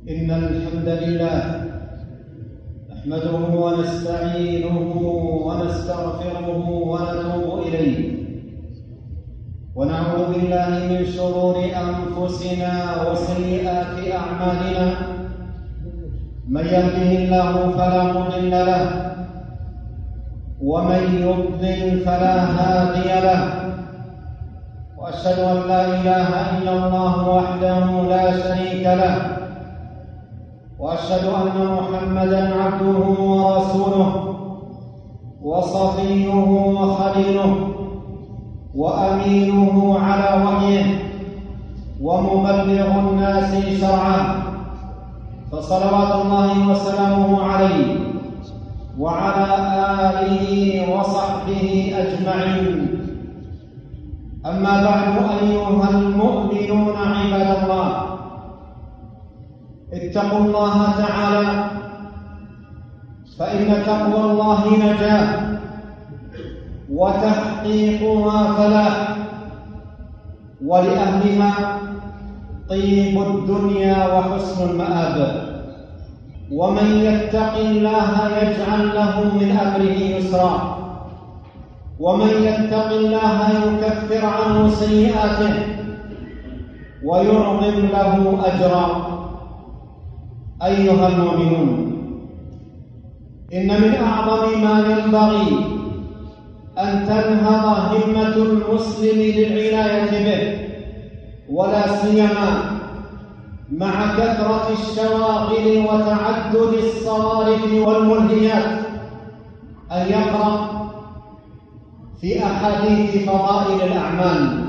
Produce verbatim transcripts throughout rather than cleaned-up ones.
إن الحمد لله نحمده ونستعينه ونستغفره ونتوب إليه، ونعوذ بالله من شرور أنفسنا وسيئات أعمالنا. من يهده الله فلا مضل له، ومن يضلل فلا هادي له، وأشهد أن لا إله إلا الله وحده لا شريك له، وأشهد أن محمدًا عبده ورسوله وصفيه وخليله وأمينه على وحيه ومبلغ الناس شرعه، فصلوات الله وسلامه عليه وعلى آله وصحبه أجمعين. أما بعد، أيها المؤمنون عباد الله، اتقوا الله تعالى، فإن تقوى الله نجاة وتحقيقها فلاح، ولأهلها طيب الدنيا وحسن المآب. ومن يتق الله يجعل له من أمره يسرا، ومن يتق الله يكفر عنه سيئاته ويعظم له أجرا. أيها المؤمنون، إن من أعظم ما ينبغي أن تنهض همة المسلم للعناية به، ولا سيما مع كثرة الشواغل وتعدد الصوارف والملهيات، أن يقرأ في أحاديث فضائل الأعمال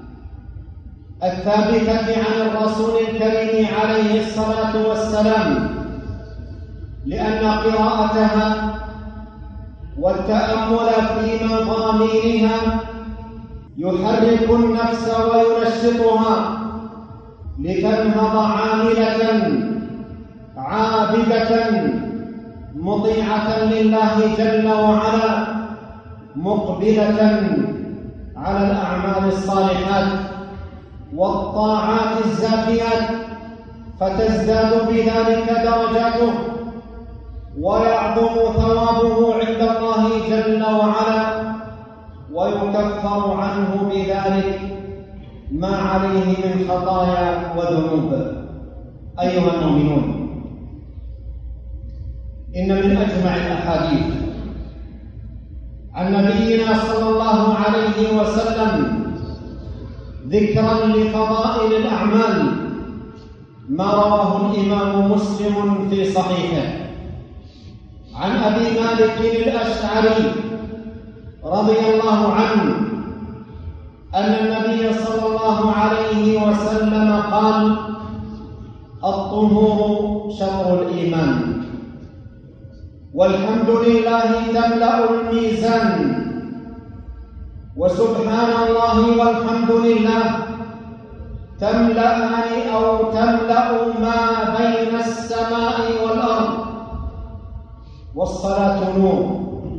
الثابتة عن الرسول الكريم عليه الصلاة والسلام، لأن قراءتها والتأمل في مضامينها يحرك النفس وينشطها لتنهض عاملة عابدة مطيعة لله جل وعلا، مقبلة على الأعمال الصالحات والطاعات الزاكيات، فتزداد بذلك درجاته ويعظم ثوابه عند الله جل وعلا، ويكفر عنه بذلك ما عليه من خطايا وذنوب. أيها المؤمنون، إن من أجمع الأحاديث عن نبينا صلى الله عليه وسلم ذكرا لفضائل الأعمال ما رواه الإمام مسلم في صحيحه عن أبي مالك الأشعري رضي الله عنه أن النبي صلى الله عليه وسلم قال: الطهور شطر الإيمان، والحمد لله تملأ الميزان، وسبحان الله والحمد لله تملأان أو تملأ ما بين السماء والأرض. والصلاة نور،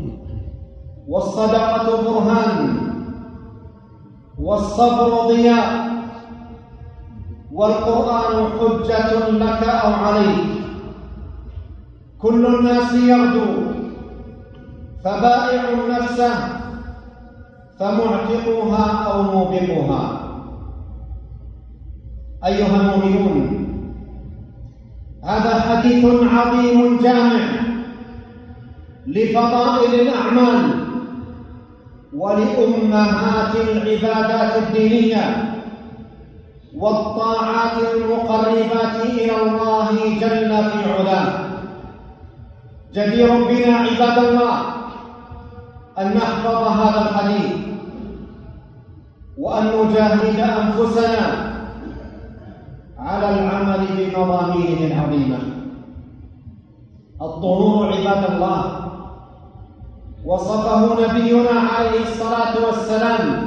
والصدقة برهان، والصبر ضياء، والقرآن حجة لك أو عليك. كل الناس يغدو، فبائع نفسه فمعتقها أو موبقها. أيها المؤمنون، هذا حديث عظيم جامع لفضائل الأعمال ولأمهات العبادات الدينية والطاعات المقربات إلى الله جل في علاه. جدير بنا عباد الله أن نحفظ هذا الحديث، وأن نجاهد أنفسنا على العمل بمضامينه العظيمة. الطهور عباد الله وصفه نبينا عليه الصلاة والسلام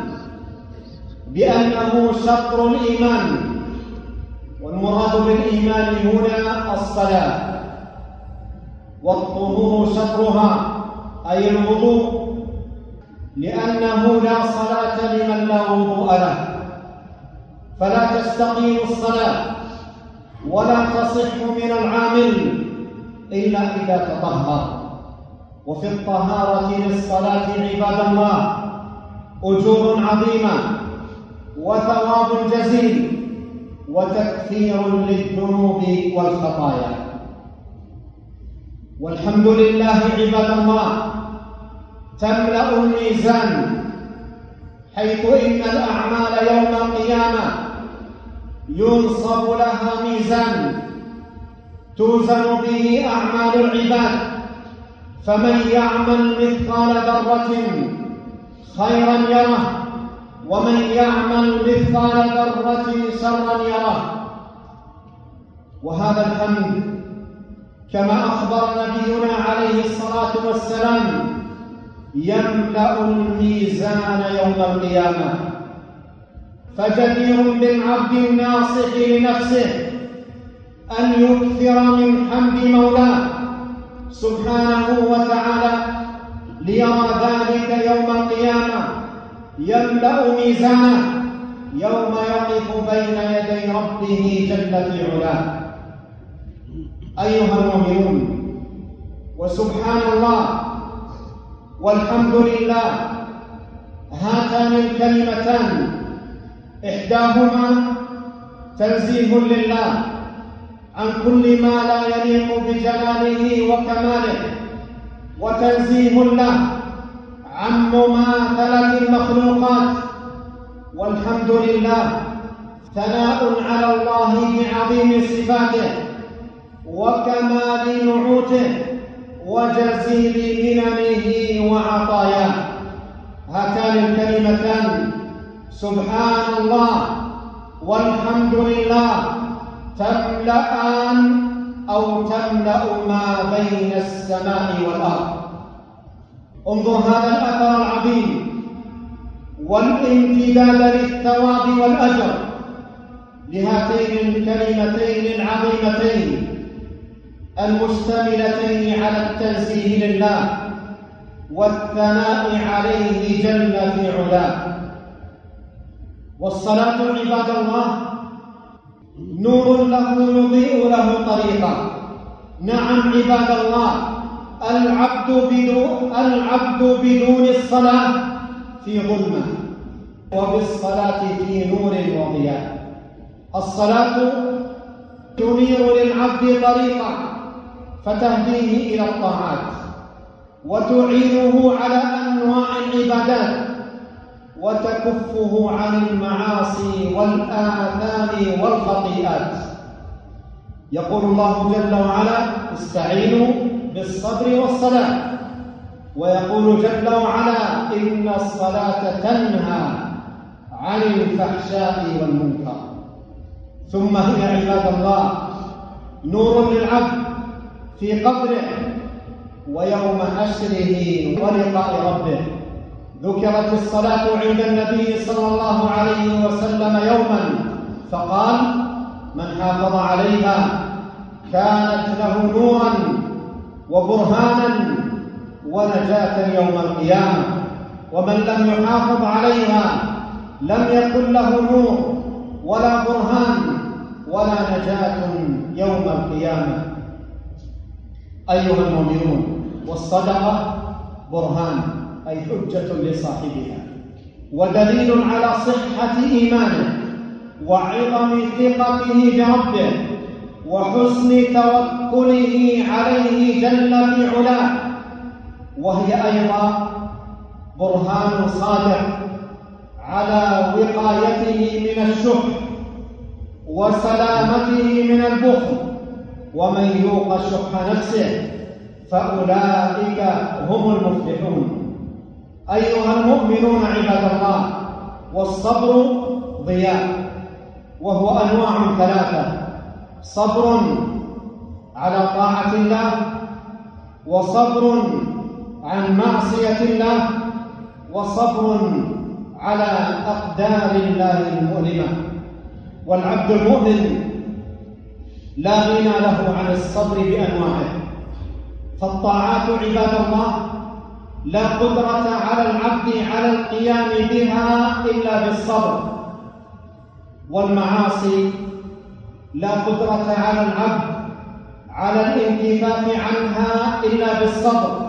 بأنه شطر الإيمان، والمراد بالإيمان هنا الصلاة، والطهور شطرها أي الوضوء، لأنه لا صلاة لمن لا وضوء له، فلا تستقيم الصلاة ولا تصح من العامل إلا إذا تطهر. وفي الطهارة للصلاة عباد الله أجور عظيمة وثواب جزيل وتكفير للذنوب والخطايا. والحمد لله عباد الله تملأ الميزان، حيث إن الأعمال يوم القيامة ينصب لها ميزان توزن به أعمال العباد، فمن يعمل مثقال ذرة خيرا يره ومن يعمل مثقال ذرة شرا يره. وهذا الحمد كما أخبر نبينا عليه الصلاة والسلام يملأ الميزان يوم القيامة. فجدير بالعبد الناصح لنفسه أن يكثر من حمد مولاه سبحانه وتعالى ليرى ذلك يوم القيامة يملأ ميزانه يوم يقف بين يدي ربه جل في علاه. أيها المؤمنون، وسبحان الله والحمد لله هاتان الكلمتان إحداهما تنزيه لله عن كل ما لا يليق بجلاله وكماله، وتنزيه له عن مماثلة المخلوقات. والحمد لله ثناء على الله بعظيم صفاته وكمال نعوته وجزيل مننه وعطاياه. هاتان الكلمتان سبحان الله والحمد لله تملأان أو تملأ ما بين السماء والأرض. انظر هذا الأثر العظيم والامتداد للثواب والأجر لهاتين الكلمتين العظيمتين المشتملتين على التنزيه لله والثناء عليه جل في علاه. والصلاة عباد الله نور له يضيء له طريقا. نعم عباد الله، العبد بدون العبد بدون الصلاة في ظلمة، وبالصلاة في نور وضياء. الصلاة تنير للعبد طريقا فتهديه إلى الطاعات وتعينه على أنواع العبادات وتكفه عن المعاصي والآثام والخطيئات. يقول الله جل وعلا: استعينوا بالصبر والصلاة. ويقول جل وعلا: إن الصلاة تنهى عن الفحشاء والمنكر. ثم هي عباد الله نور للعبد في قبره ويوم حشره ولقاء ربه. ذكرت الصلاة عند النبي صلى الله عليه وسلم يوما فقال: من حافظ عليها كانت له نورا وبرهانا ونجاة يوم القيامة، ومن لم يحافظ عليها لم يكن له نور ولا برهان ولا نجاة يوم القيامة. أيها المؤمنون، والصدقة برهان أي حجة لصاحبها ودليل على صحة إيمانه وعظم ثقته بربه وحسن توكله عليه جل في علاه. وهي أيضا برهان صادق على وقايته من الشح وسلامته من البخل، ومن يوق شح نفسه فأولئك هم المفلحون. أيها المؤمنون عباد الله، والصبر ضياء، وهو أنواع ثلاثة: صبر على طاعة الله، وصبر عن معصية الله، وصبر على أقدار الله المؤلمة. والعبد المؤمن لا غنى له عن الصبر بأنواعه. فالطاعات عباد الله لا قدرة على العبد على القيام بها إلا بالصبر، والمعاصي لا قدرة على العبد على الانكفاف عنها إلا بالصبر.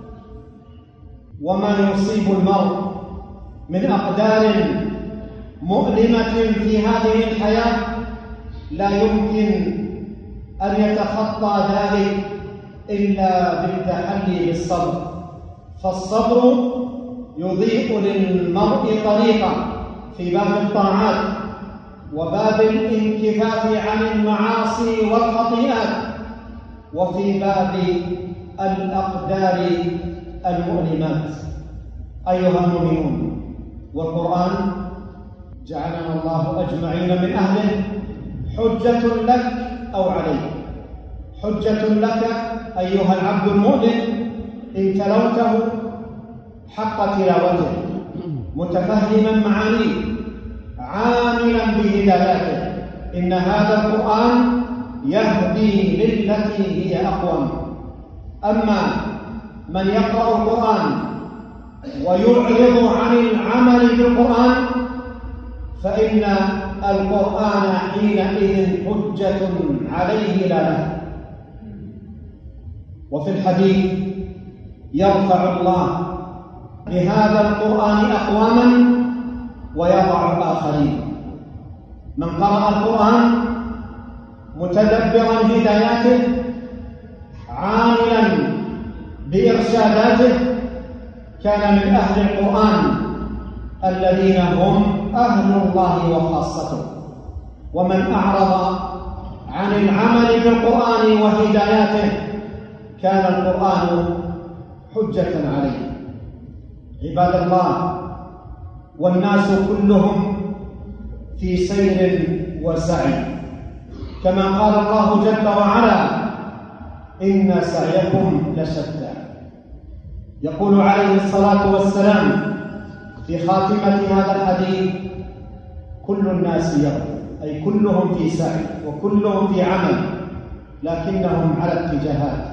وما يصيب المرء من أقدار مؤلمة في هذه الحياة لا يمكن أن يتخطى ذلك إلا بالتحلي بالصبر، فالصبر يضيء للمرء طريقا في باب الطاعات وباب الانكفاف عن المعاصي والخطيئات وفي باب الأقدار المؤلمات. أيها المؤمنون، والقرآن جعلنا الله أجمعين من أهله حجة لك أو عليك. حجة لك أيها العبد المؤمن إن تلوته حق تلاوته متفهما معانيه عاملا بهداياته. إن هذا القرآن يهدي للتي هي أقوم. أما من يقرأ القرآن ويعرض عن العمل بالقرآن فإن القرآن حينئذ حجة عليه لا له. وفي الحديث يرفع الله بهذا القرآن أقواما ويضع آخرين. من قرأ القرآن متدبرا هداياته عاملا بإرشاداته كان من أهل القرآن الذين هم أهل الله وخاصته. ومن أعرض عن العمل بالقرآن وهداياته كان القرآن حجة عليه. عباد الله، والناس كلهم في سير وسعي كما قال الله جل وعلا: إن سعيكم لشتى. يقول عليه الصلاة والسلام في خاتمة هذا الحديث: كل الناس يغدو، أي كلهم في سعي وكلهم في عمل، لكنهم على اتجاهات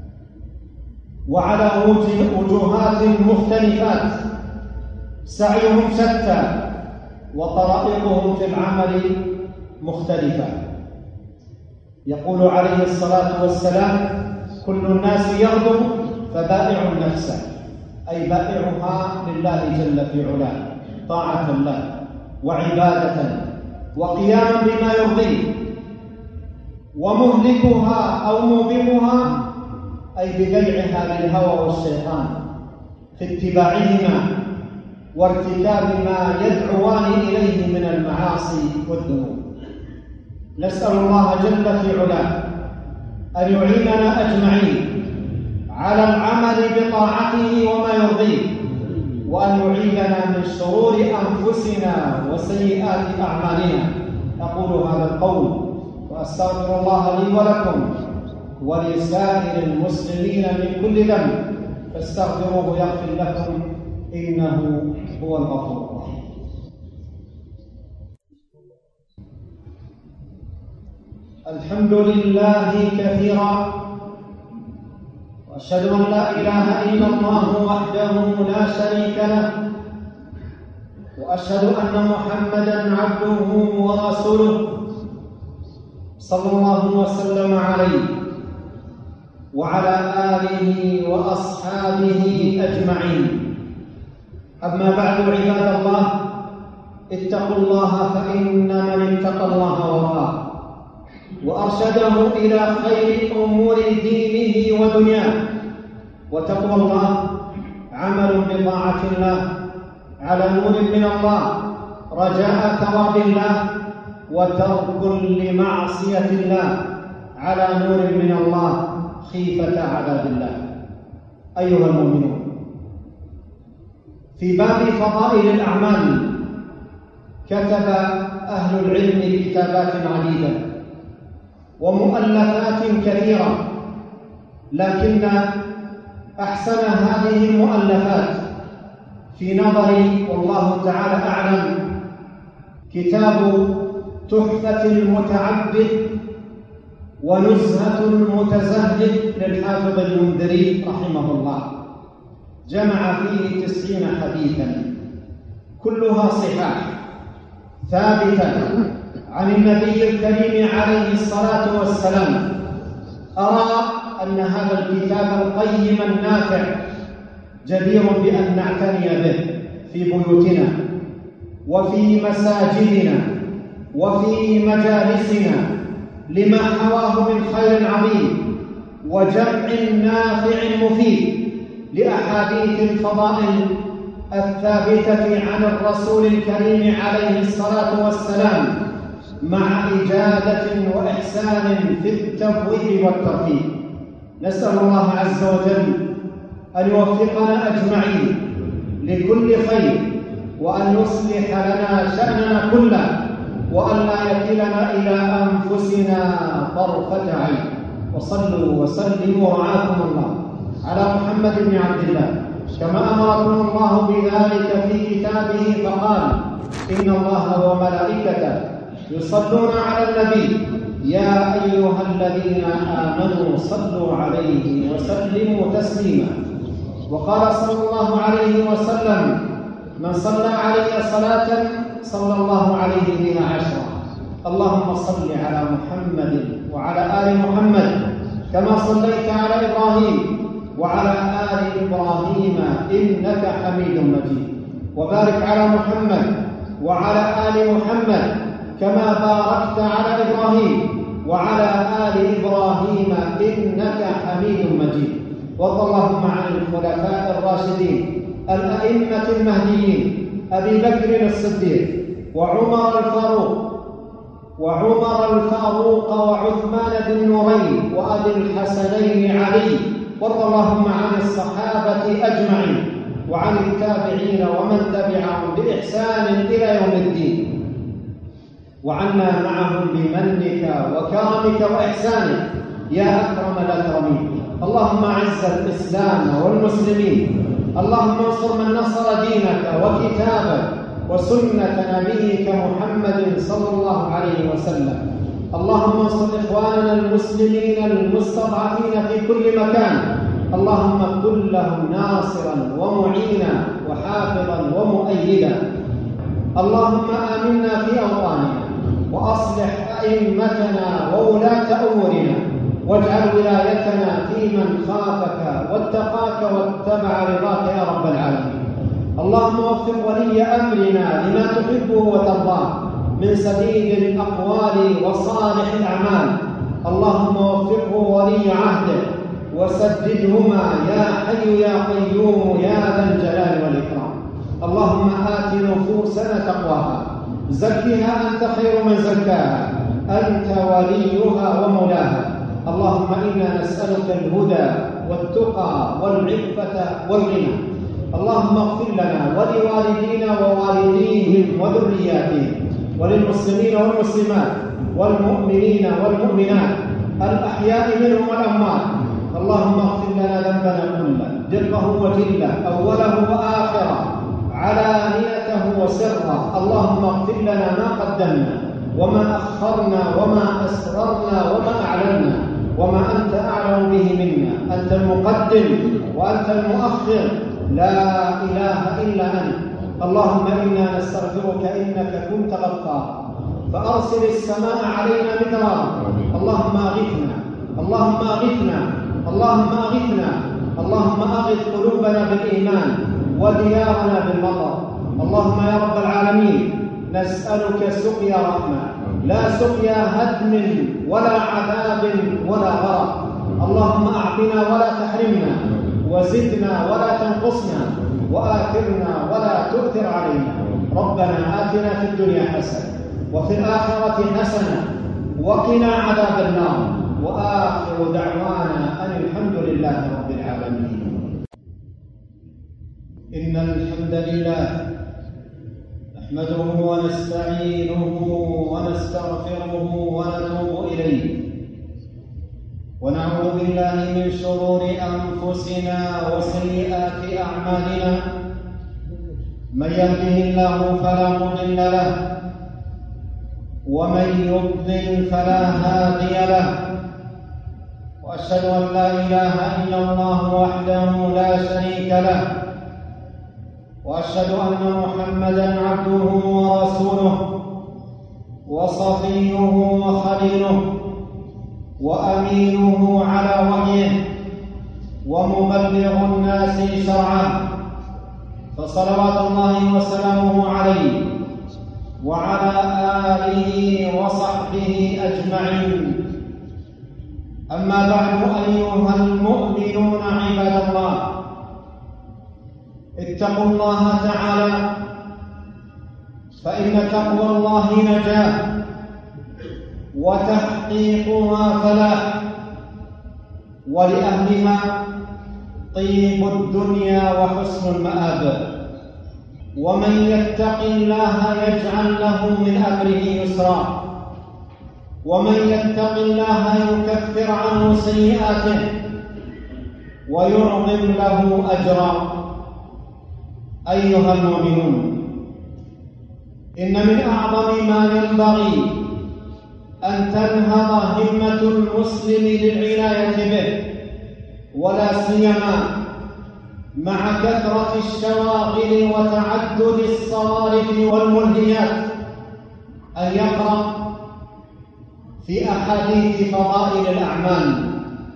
وعلى وجوهات مختلفات، سعيهم شتى وطرائقهم في العمل مختلفة. يقول عليه الصلاة والسلام: كل الناس يغدو فبائع نفسه، أي بائعها لله جل في علاه طاعة له وعبادة وقياما بما يرضيه، ومهلكها أو موبقها أي ببيعها للهوى والشيطان في اتباعهما وارتكاب ما يدعوان إليه من المعاصي والذنوب. نسأل الله جل في علاه أن يعيننا أجمعين على العمل بطاعته وما يرضيه، وأن يعيذنا من شرور أنفسنا وسيئات أعمالنا. أقول هذا القول وأستغفر الله لي ولكم ولسائر المسلمين من كل ذنب، فاستغفروه يغفر لكم إنه هو الغفور الرحيم. الحمد لله كثيرا، وأشهد أن لا إله إلا الله وحده لا شريك له، وأشهد أن محمدًا عبده ورسوله صلى الله وسلم عليه وعلى آله وأصحابه أجمعين. أما بعد، عباد الله، اتقوا الله، فإن من اتقى الله وقاه وأرشده إلى خير أمور دينه ودنياه. وتقوى الله عمل بطاعة الله على نور من الله رجاء ثواب الله، وترك لمعصية الله على نور من الله خيفة عذاب الله. أيها المؤمنون، في باب فضائل الأعمال كتب أهل العلم كتابات عديدة ومؤلفات كثيرة، لكن أحسن هذه المؤلفات في نظري والله تعالى أعلم كتاب تحفة المتعبد ونزهة المتزهد للحافظ المنذري رحمه الله. جمع فيه تسعين حديثا كلها صحاح ثابتة عن النبي الكريم عليه الصلاة والسلام. أرى أن هذا الكتاب القيم النافع جدير بأن نعتني به في بيوتنا وفي مساجدنا وفي مجالسنا، لما حواه من خير عظيم وجمع نافع مفيد لأحاديث الفضائل الثابتة عن الرسول الكريم عليه الصلاة والسلام، مع إجادة وإحسان في التبويب والترتيب. نسأل الله عز وجل أن يوفقنا أجمعين لكل خير، وأن يصلح لنا شأننا كله، وأن لا يكلنا إلى أنفسنا طرفة عين. وصلوا وسلموا رعاكم الله على محمد بن عبد الله كما أمركم الله بذلك في كتابه، فقال: إن الله وملائكته يصلون على النبي يا أيها الذين آمنوا صلوا عليه وسلموا تسليما. وقال صلى الله عليه وسلم: من صلى علي صلاة صلى الله عليه بها عشرا. اللهم صل على محمد وعلى آل محمد كما صليت على إبراهيم وعلى آل إبراهيم إنك حميد مجيد، وبارك على محمد وعلى آل محمد كما باركت على إبراهيم وعلى آل إبراهيم إنك حميد مجيد. وارض اللهم عن الخلفاء الراشدين الأئمة المهديين أبي بكر الصديق وعمر الفاروق وعمر الفاروق وعثمان ذي النورين وأبي الحسنين علي. وارض اللهم عن الصحابة أجمعين وعن التابعين ومن تبعهم بإحسان إلى يوم الدين، وعنا معهم بمنك وكرمك وإحسانك يا أكرم الأكرمين. اللهم أعز الإسلام والمسلمين، اللهم انصر من نصر دينك وكتابك وسنة نبيك محمد صلى الله عليه وسلم. اللهم انصر إخواننا المسلمين المستضعفين في كل مكان، اللهم كن لهم ناصرا ومعينا وحافظا ومؤيدا. اللهم آمنا في أوطاننا وأصلح أئمتنا وولاة أمورنا، واجعل ولايتنا في من خافك واتقاك واتبع رضاك يا رب العالمين. اللهم وفق ولي أمرنا لما تحبه وترضاه من سديد الأقوال وصالح الأعمال. اللهم وفقه ولي عهده وسددهما يا حي يا قيوم يا ذا الجلال والإكرام. اللهم آت نفوسنا تقواها، زكها أنت خير من زكاها، أنت وليها ومولاها. اللهم إنا نسألك الهدى والتقى والعفة والغنى. اللهم اغفر لنا ولوالدينا ووالديهم وذرياتهم وللمسلمين والمسلمات والمؤمنين والمؤمنات الأحياء منهم والأموات. اللهم اغفر لنا ذنبنا كله دقه وجله أوله وآخره علانيته وسره. اللهم اغفر لنا ما قدمنا وما أخرنا وما أسررنا وما أعلنا وما أنت أعلم به منا. أنت المقدم وأنت المؤخر، لا إله إلا أنت. اللهم إنا نستغفرك إنك كنت غفارا فأرسل السماء علينا مدرارا. اللهم أغثنا اللهم أغثنا اللهم أغثنا اللهم أغث قلوبنا بالإيمان وديارنا بالمطر. اللهم يا رب العالمين نسألك سقيا رحمة، لا سقيا هدم ولا عذاب ولا غرق. اللهم أعطنا ولا تحرمنا، وزدنا ولا تنقصنا، وآثرنا ولا تؤثر علينا. ربنا آتنا في الدنيا حسنة وفي الآخرة حسنة وقنا عذاب النار. وآخر دعوانا أن الحمد لله رب العالمين. إن الحمد لله نحمده ونستعينه ونستغفره ونتوب إليه، ونعوذ بالله من شرور أنفسنا وسيئات أعمالنا. من يهده الله فلا مضل له، ومن يضلل فلا هادي له. وأشهد أن لا إله إلا الله وحده لا شريك له، وأشهد أن محمدًا عبده ورسوله. وصفيه وخليله وأمينه على وحيه ومبلغ الناس شرعه، فصلوات الله وسلامه عليه وعلى آله وصحبه أجمعين. أما بعد، أيها المؤمنون عباد الله، اتقوا الله تعالى، فإن تقوى الله نجاة وتحقيقها فلاح، ولأهلها طيب الدنيا وحسن المآب. ومن يتق الله يجعل له من أمره يسرا، ومن يتق الله يكفر عنه سيئاته ويعظم له أجرا. أيها المؤمنون، إن من أعظم ما ينبغي أن تنهض همة المسلم للعناية به، ولا سيما مع كثرة الشواغل وتعدد الصوارف والملهيات، أن يقرأ في أحاديث فضائل الأعمال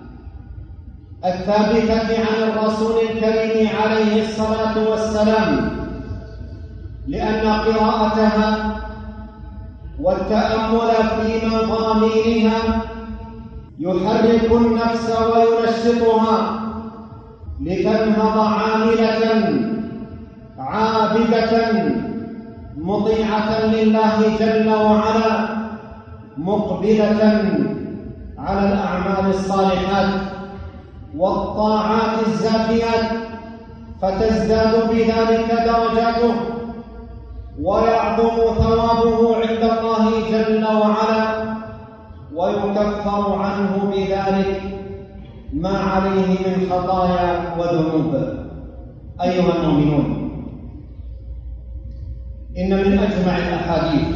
الثابتة عن الرسول الكريم عليه الصلاة والسلام، لأن قراءتها والتأمل في مضامينها يحرك النفس وينشطها لتنهض عاملة عابدة مطيعة لله جل وعلا، مقبلة على الأعمال الصالحات والطاعات الزاكيات، فتزداد بذلك درجاته ويعظم ثوابه عند الله جل وعلا، ويكفر عنه بذلك ما عليه من خطايا وذنوب. أيها المؤمنون، إن من أجمع الأحاديث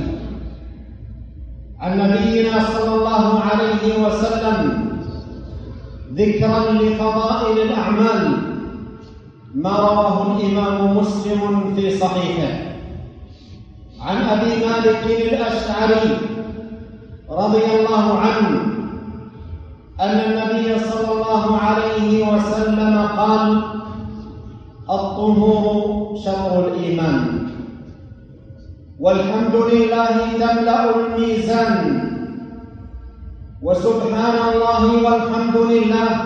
عن نبينا صلى الله عليه وسلم ذكرا لفضائل الأعمال ما رواه الإمام مسلم في صحيحه عن أبي مالك الأشعري رضي الله عنه أن النبي صلى الله عليه وسلم قال: الطهور شطر الإيمان، والحمد لله تملأ الميزان، وسبحان الله والحمد لله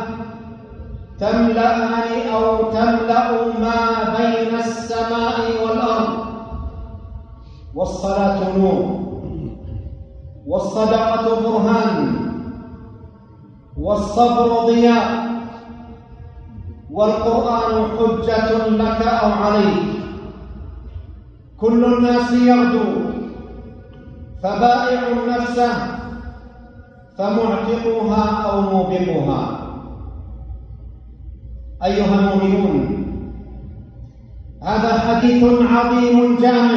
تملأان أو تملأ ما بين السماء والأرض. والصلاة نور، والصدقة برهان، والصبر ضياء، والقرآن حجة لك أو عليك. كل الناس يغدو، فبائع نفسه فمعتقها أو موبقها. أيها المؤمنون، هذا حديث عظيم جامع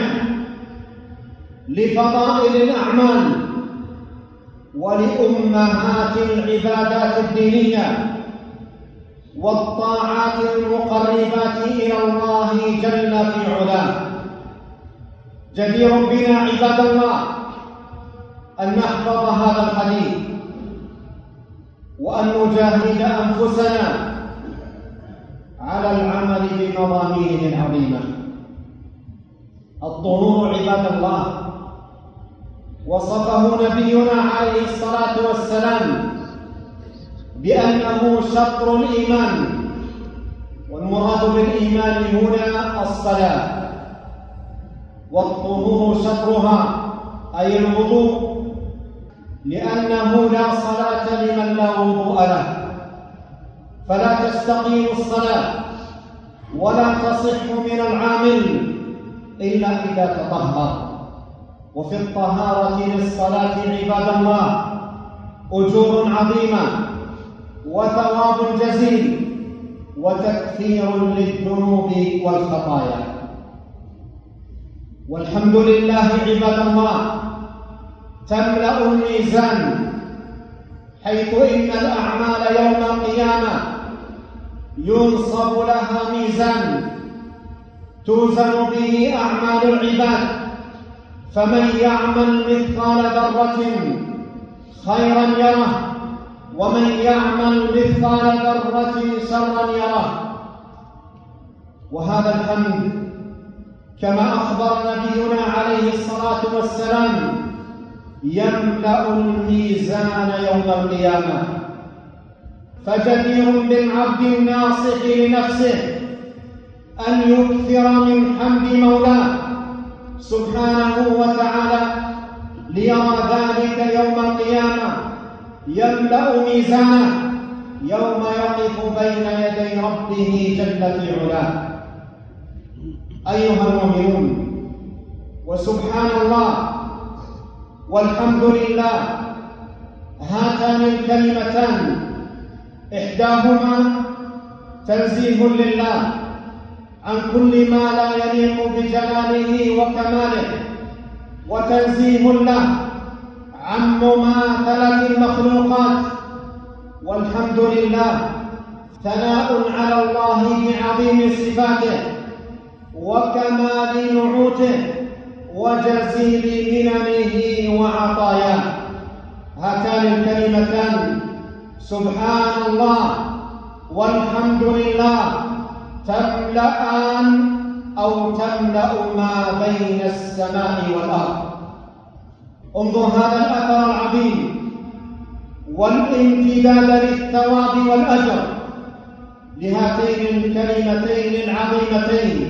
لفضائل الأعمال ولأمهات العبادات الدينية والطاعات المقربات إلى الله جل في علاه. جدير بنا عباد الله أن نحفظ هذا الحديث وأن نجاهد أنفسنا على العمل بمضامينه العظيمة. الطهور عباد الله وصفه نبينا عليه الصلاة والسلام بأنه شطر الإيمان، والمراد بالإيمان هنا الصلاة، والطهور شطرها أي الوضوء، لأنه لا صلاة لمن لا وضوء له، فلا تستقيم الصلاة ولا تصح من العامل إلا إذا تطهر. وفي الطهارة للصلاة عباد الله أجور عظيمة وثواب جزيل وتكفير للذنوب والخطايا. والحمد لله عباد الله تملأ الميزان، حيث إن الأعمال يوم القيامة ينصب لها ميزان توزن به أعمال العباد فمن يعمل مثقال ذرة خيرا يره ومن يعمل مثقال ذرة شرا يره. وهذا الحمد كما أخبر نبينا عليه الصلاة والسلام يملأ الميزان يوم القيامة. فجدير بالعبد الناصح لنفسه أن يكثر من حمد مولاه سبحانه وتعالى ليرى ذلك يوم القيامة يملأ ميزانه يوم يقف بين يدي ربه جل في علاه. أيها المؤمنون، وسبحان الله والحمد لله، هاتان الكلمتان إحداهما تنزيه لله عن كل ما لا يليق بجلاله وكماله، وتنزيه له عن مماثلة المخلوقات، والحمد لله ثناء على الله بعظيم صفاته وكمال نعوته وجزيل مننه وعطاياه. هاتان الكلمتان سبحان الله والحمد لله تملأان أو تملأ ما بين السماء والأرض. انظر هذا الأثر العظيم والامتداد للثواب والأجر لهاتين الكلمتين العظيمتين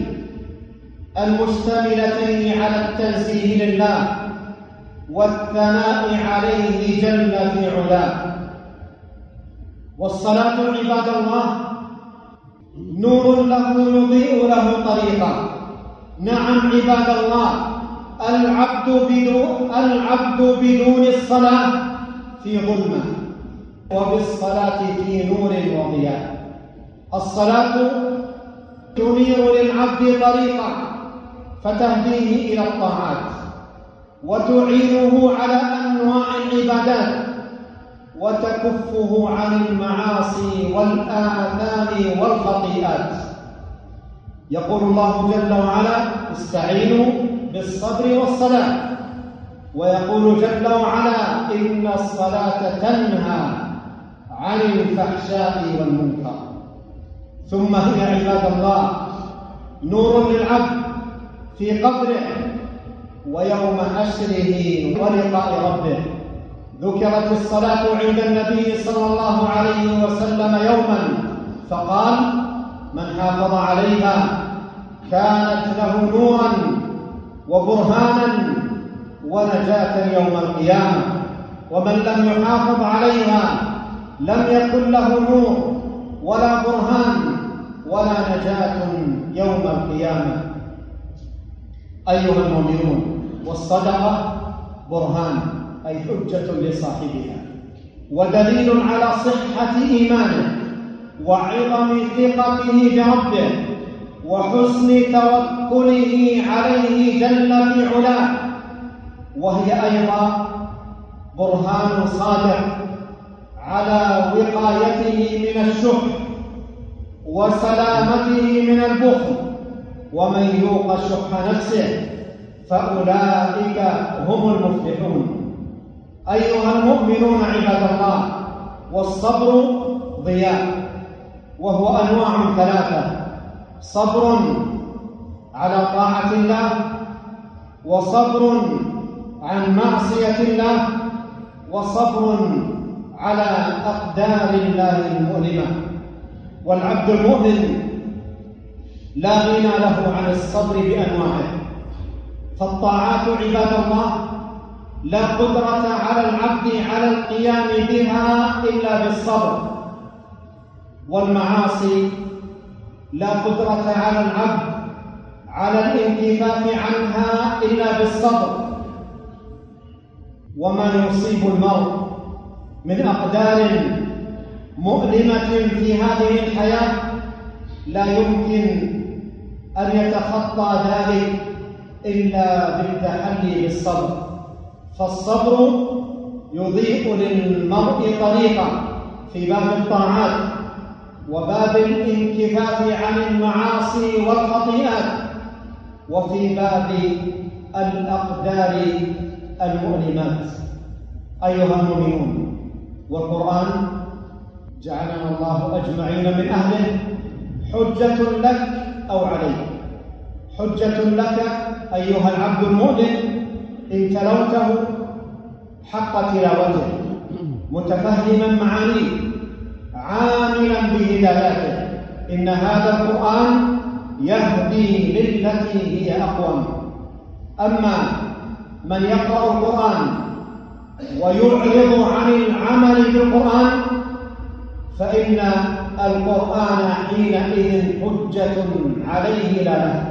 المشتملتين على التنزيه لله والثناء عليه جل في علاه. والصلاة عباد الله نور له يضيء له طريقا. نعم عباد الله، العبد بدون العبد بدون الصلاة في ظلمة، وبالصلاة في نور وضياء. الصلاة تنير للعبد طريقا فتهديه إلى الطاعات وتعينه على أنواع العبادات وتكفه عن المعاصي والآثام والخطيئات. يقول الله جل وعلا: استعينوا بالصبر والصلاة. ويقول جل وعلا: إن الصلاة تنهى عن الفحشاء والمنكر. ثم هي عباد الله نور للعبد في قبره ويوم حشره ولقاء ربه. ذكرت الصلاة عند النبي صلى الله عليه وسلم يوما فقال: من حافظ عليها كانت له نورا وبرهانا ونجاة يوم القيامة، ومن لم يحافظ عليها لم يكن له نور ولا برهان ولا نجاة يوم القيامة. أيها المؤمنون، والصدقة برهان أي حجة لصاحبها ودليل على صحة إيمانه وعظم ثقته بربه وحسن توكله عليه جل في علاه. وهي أيضا برهان صادق على وقايته من الشح وسلامته من البخل، ومن يوق شح نفسه فأولئك هم المفلحون. أيها المؤمنون عباد الله، والصبر ضياء، وهو أنواع ثلاثة: صبر على طاعة الله، وصبر عن معصية الله، وصبر على أقدار الله المؤلمة. والعبد المؤمن لا غنى له عن الصبر بأنواعه. فالطاعات عباد الله لا قدرة على العبد على القيام بها إلا بالصبر، والمعاصي لا قدرة على العبد على الانكفاف عنها إلا بالصبر. وما يصيب المرء من أقدار مؤلمة في هذه الحياة لا يمكن أن يتخطى ذلك إلا بالتحلي بالصبر. فالصبر يضيء للمرء طريقا في باب الطاعات وباب الانكفاف عن المعاصي والخطيئات، وفي باب الأقدار المؤلمات. أيها المؤمنون، والقرآن جعلنا الله أجمعين من أهله حجة لك أو عليك. حجة لك أيها العبد المؤمن إن تلوته حق تلاوته، متفهما معانيه، عاملا بهداياته. إن هذا القرآن يهدي للتي هي أقوم. أما من يقرأ القرآن ويعرض عن العمل بالقرآن فإن القرآن حينئذ حجة عليه لا له.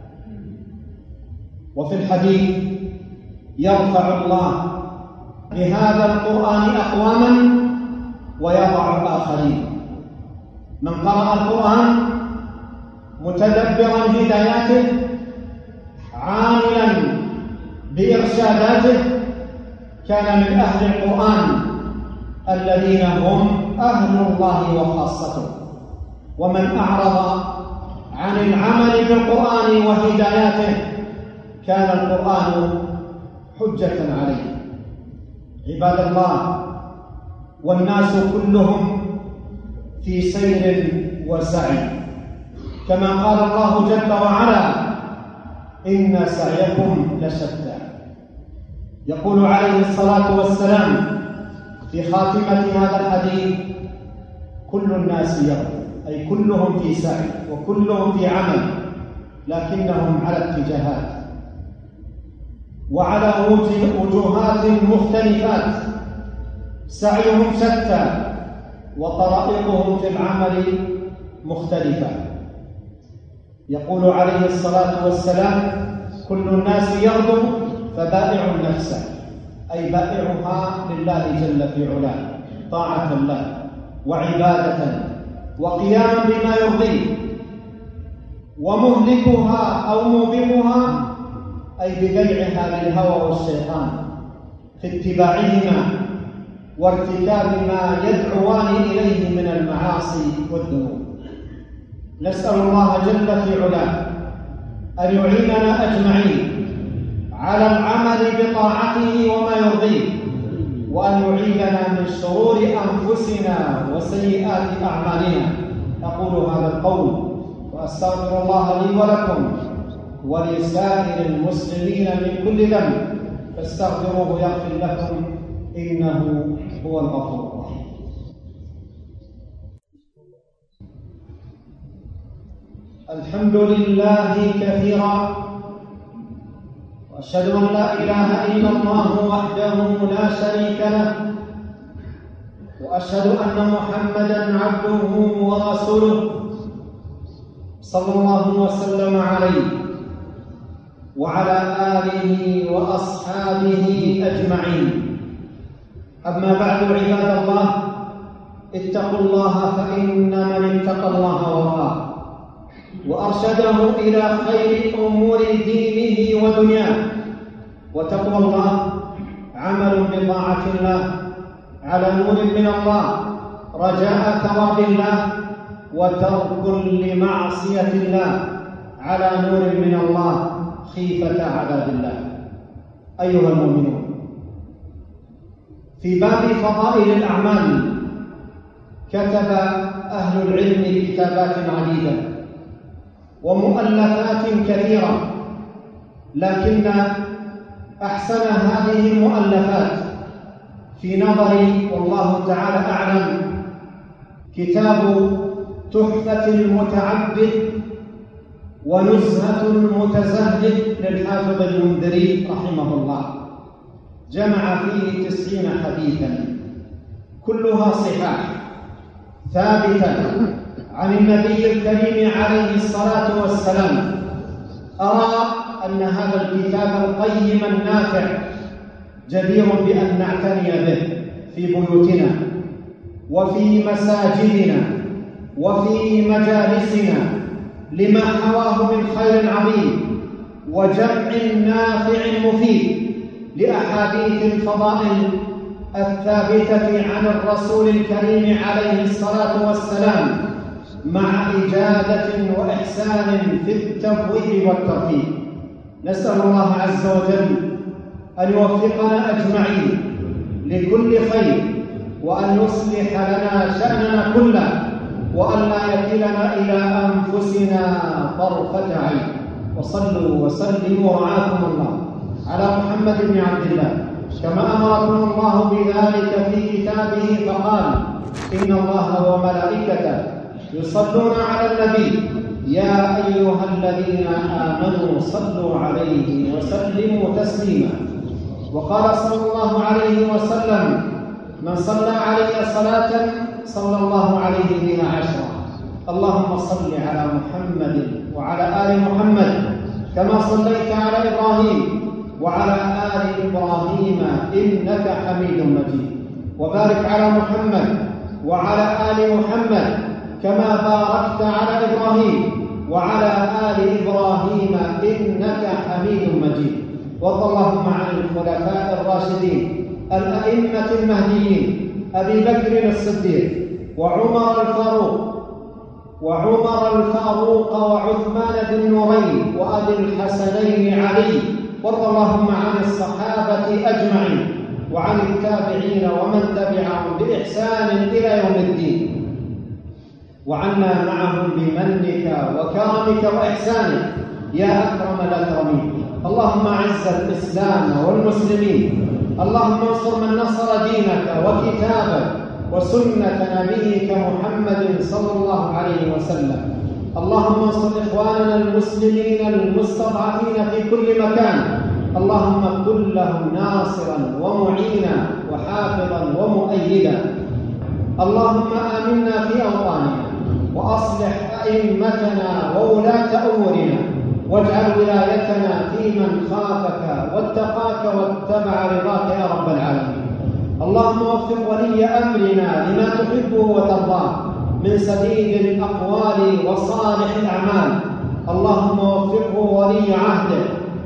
وفي الحديث يرفع الله بهذا القرآن أقواما ويضع آخرين. من قرأ القرآن متدبرا هداياته، عاملا بإرشاداته، كان من أهل القرآن الذين هم أهل الله وخاصته. ومن أعرض عن العمل بالقرآن وهداياته كان القرآن حجة عليه. عباد الله، والناس كلهم في سير وسعي، كما قال الله جل وعلا: إن سعيكم لشتى. يقول عليه الصلاة والسلام في خاتمة هذا الحديث: كل الناس يغدو، أي كلهم في سعي وكلهم في عمل، لكنهم على اتجاهات وعلى وجوهات مختلفات، سعيهم شتى وطرائقهم في العمل مختلفة. يقول عليه الصلاة والسلام: كل الناس يغدو فبائع نفسه، أي بائعها لله جل في علاه، طاعة الله وعبادة وقياما بما يرضيه، ومهلكها أو موبقها أي ببيعها للهوى والشيطان في اتباعهما وارتكاب ما يدعوان إليه من المعاصي والذنوب. نسأل الله جل في علاه أن يعيننا أجمعين على العمل بطاعته وما يرضيه، وأن يعيذنا من شرور أنفسنا وسيئات أعمالنا. أقول هذا القول وأستغفر الله لي ولكم ولسائر المسلمين من كل ذنب، فاستغفروه يغفر لكم إنه هو الغفور الرحيم. الحمد لله كثيرا، وأشهد أن لا إله إلا الله وحده لا شريك له، وأشهد أن محمدًا عبده ورسوله صلى الله وسلم عليه وعلى آله وأصحابه أجمعين. أما بعد، عباد الله، اتقوا الله، فإن من اتقى الله وقاه وأرشده إلى خير أمور دينه ودنياه. وتقوى الله عمل بطاعة الله على نور من الله، رجاء ثواب الله، وترك لمعصية الله على نور من الله، خيفة عذاب الله. أيها المؤمنون، في باب فضائل الأعمال كتب أهل العلم كتابات عديدة ومؤلفات كثيرة، لكن أحسن هذه المؤلفات في نظري والله تعالى أعلم كتاب تحفة المتعبد ونزهة المتزهد للحافظ المنذري رحمه الله. جمع فيه تسعين حديثا كلها صحاح ثابتة عن النبي الكريم عليه الصلاة والسلام. أرى أن هذا الكتاب القيم النافع جدير بأن نعتني به في بيوتنا وفي مساجدنا وفي مجالسنا، لما حواه من خير عظيم وجمع نافع مفيد لأحاديث الفضائل الثابتة عن الرسول الكريم عليه الصلاة والسلام، مع إجادة وإحسان في التبويب والترتيب. نسأل الله عز وجل أن يوفقنا أجمعين لكل خير، وأن يصلح لنا شأننا كله، وأن لا يكلنا إلى أنفسنا طرفة عين. وصلوا وسلموا رعاكم الله على محمد بن عبد الله كما أمركم الله بذلك في كتابه، فقال: إن الله وملائكته يصلون على النبي يا أيها الذين آمنوا صلوا عليه وسلموا تسليما. وقال صلى الله عليه وسلم: من صلى علي صلاة صلى الله عليه بها عشرا. اللهم صل على محمد وعلى آل محمد كما صليت على إبراهيم وعلى آل إبراهيم إنك حميد مجيد. وبارك على محمد وعلى آل محمد كما باركت على إبراهيم وعلى آل إبراهيم إنك حميد مجيد. وارض اللهم عن الخلفاء الراشدين الأئمة المهديين أبي بكر الصديق وعمر الفاروق وعمر الفاروق وعثمان ذي النورين وأبي الحسنين علي. وارض اللهم عن الصحابة أجمعين وعن التابعين ومن تبعهم بإحسان إلى يوم الدين، وعنا معهم بمنك وكرمك وإحسانك يا أكرم الأكرمين. اللهم أعز الإسلام والمسلمين، اللهم انصر من نصر دينك وكتابك وسنة نبيك محمد صلى الله عليه وسلم. اللهم انصر إخواننا المسلمين المستضعفين في كل مكان، اللهم كن لهم ناصرا ومعينا وحافظا ومؤيدا. اللهم آمنا في أوطاننا وأصلح أئمتنا وولاة أمورنا، واجعل ولايتنا في من خافك واتقاك واتبع رضاك يا رب العالمين. اللهم وفق ولي أمرنا لما تحبه وترضاه من سديد الأقوال وصالح الأعمال. اللهم وفقه ولي عهده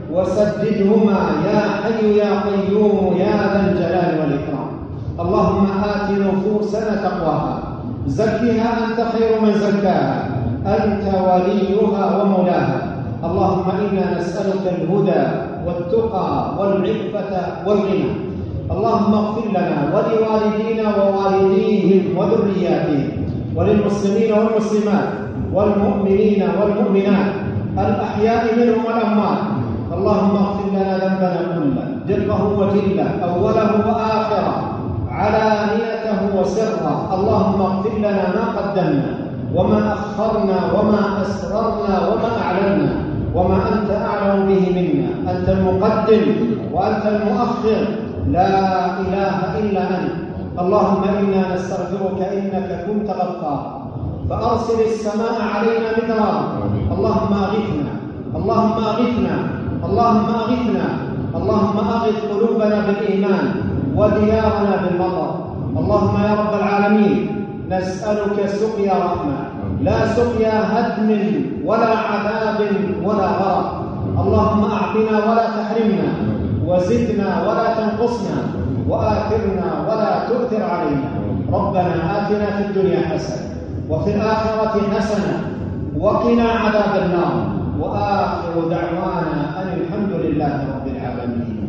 وسددهما يا حي يا قيوم يا ذا الجلال والإكرام. اللهم آت نفوسنا تقواها، زكها أنت خير من زكاها، أنت وليها ومولاها. اللهم إنا نسألك الهدى والتقى والعفة والغنى. اللهم اغفر لنا ولوالدينا ووالديهم وذرياتهم وللمسلمين والمسلمات والمؤمنين والمؤمنات الأحياء منهم والأموات. اللهم اغفر لنا ذنبنا كله دقه وجله أوله وآخره علانيته وسره. اللهم اغفر لنا ما قدمنا وما أخرنا وما أسررنا وما أعلنا وما أنت أعلم به منا. أنت المقدم وأنت المؤخر، لا إله إلا أنت. اللهم إنا نستغفرك إنك كنت غفارا فأرسل السماء علينا مدرارا. اللهم أغثنا اللهم أغثنا اللهم أغثنا اللهم أغث قلوبنا بالإيمان وديارنا بالمطر. اللهم يا رب العالمين نسألك سقيا رحمة، لا سقيا هدم ولا عذاب ولا غرق. اللهم أعطنا ولا تحرمنا، وزدنا ولا تنقصنا، وآثرنا ولا تؤثر علينا. ربنا آتنا في الدنيا حسنة وفي الآخرة حسنة وقنا عذاب النار. وآخر دعوانا أن الحمد لله رب العالمين.